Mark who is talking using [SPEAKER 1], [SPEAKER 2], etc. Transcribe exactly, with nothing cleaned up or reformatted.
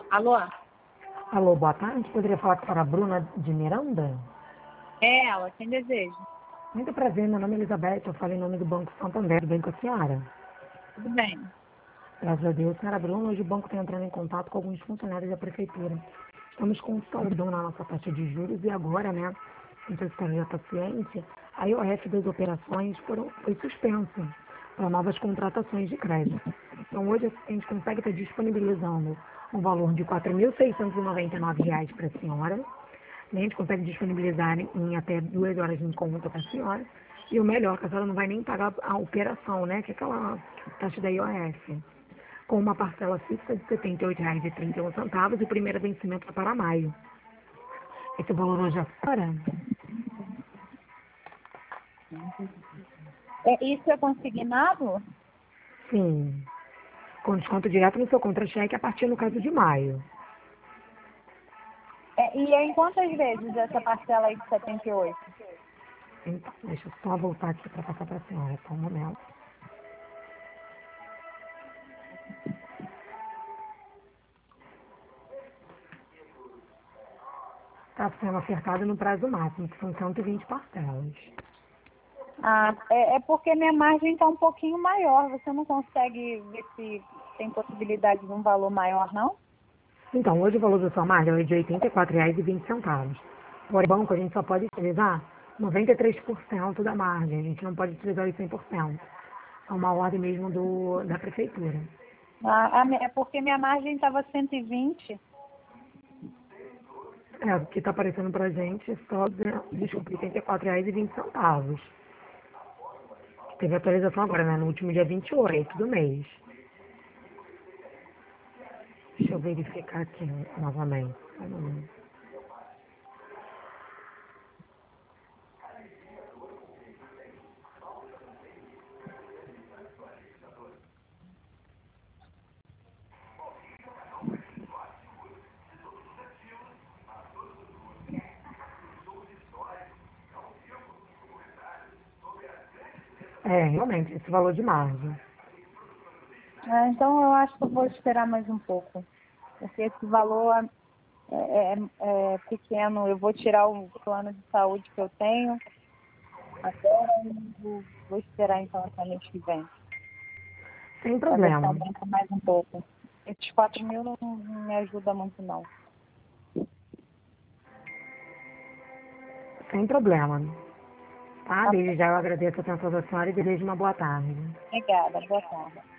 [SPEAKER 1] Alô?
[SPEAKER 2] Alô, boa tarde. Poderia falar com a senhora Bruna de Miranda?
[SPEAKER 1] É ela, quem deseja?
[SPEAKER 2] Muito prazer, meu nome é Elizabeth, eu falo em nome do Banco Santander. Tudo bem com a senhora?
[SPEAKER 1] Tudo bem.
[SPEAKER 2] Graças a Deus. Senhora Bruna, hoje o banco está entrando em contato com alguns funcionários da prefeitura. Estamos com um saldão na nossa taxa de juros e agora, né, não sei se a senhora já está ciente, a I O F das operações foram, foi suspensa para novas contratações de crédito. Então hoje a gente consegue estar disponibilizando um valor de quatro mil seiscentos e noventa e nove reais para a senhora. A gente consegue disponibilizar em, em até duas horas em conta para a senhora. E o melhor, que a senhora não vai nem pagar a operação, né? Que é aquela taxa da I O F. Com uma parcela fixa de setenta e oito reais e trinta e um centavos e o primeiro vencimento é para maio. Esse valor hoje é fora?
[SPEAKER 1] É, isso é consignado?
[SPEAKER 2] Sim. Com desconto direto no seu contra-cheque a partir, no caso, de maio.
[SPEAKER 1] É, e é em quantas vezes essa parcela aí de setenta e oito?
[SPEAKER 2] Então, deixa eu só voltar aqui para passar para a senhora, só um momento. Está sendo ofertado no prazo máximo, que são cento e vinte parcelas.
[SPEAKER 1] Ah, é, é porque minha margem está um pouquinho maior. Você não consegue ver se tem possibilidade de um valor maior, não?
[SPEAKER 2] Então, hoje o valor da sua margem é de oitenta e quatro reais e vinte centavos. Por banco, a gente só pode utilizar noventa e três por cento da margem, a gente não pode utilizar os cem por cento. É uma ordem mesmo do, da prefeitura.
[SPEAKER 1] Ah, a mi- é porque minha margem estava cento e vinte.
[SPEAKER 2] É, o que está aparecendo pra gente é só, desculpa, oitenta e quatro reais e vinte centavos. Teve atualização agora, né, no último dia vinte e oito do mês. Deixa eu verificar aqui novamente. Hum. É, realmente, esse valor de margem.
[SPEAKER 1] Ah, então eu acho que eu vou esperar mais um pouco. Porque esse valor é, é- é pequeno. Eu vou tirar o plano de saúde que eu tenho agora e vou, vou esperar então até mês que vem.
[SPEAKER 2] Sem
[SPEAKER 1] Para ver se
[SPEAKER 2] problema.
[SPEAKER 1] aumenta mais um pouco. Esses quatro mil não, não me ajuda muito não.
[SPEAKER 2] Sem problema. Tá?
[SPEAKER 1] Tá bom.
[SPEAKER 2] Desde já eu agradeço a atenção da senhora e desejo uma boa tarde.
[SPEAKER 1] Obrigada. Boa tarde.